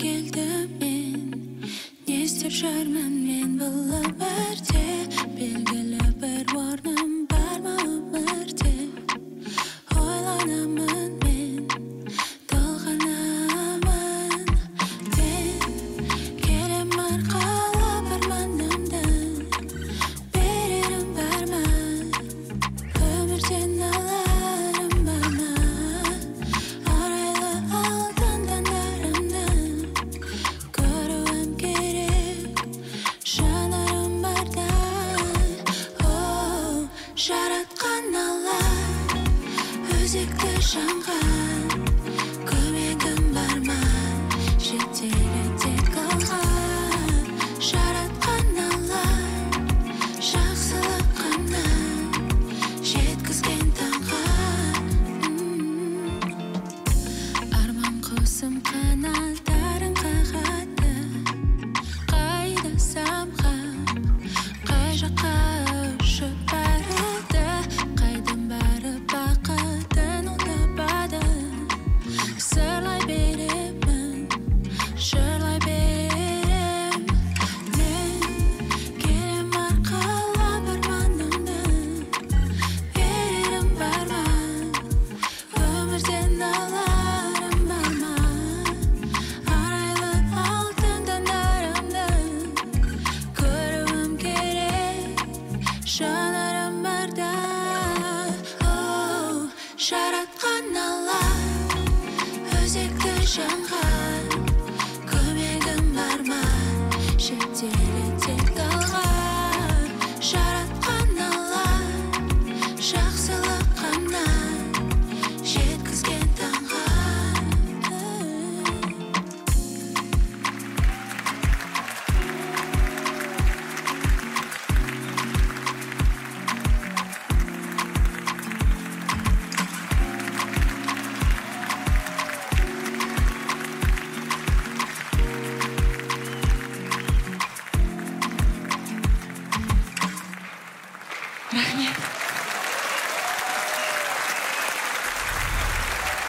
келдім мен, не істеп жүрмін мен бұл өмірде, белгілі бір орным бар ма өмірде. Ойланамын мен, толғанамын мен, келем арқалап арманымды, берерім бар ма, өмірден аларым бар ма, арайлы алтын таңдарымды көруім керек жанарым барда. Жаратқан Алла өзекті жанған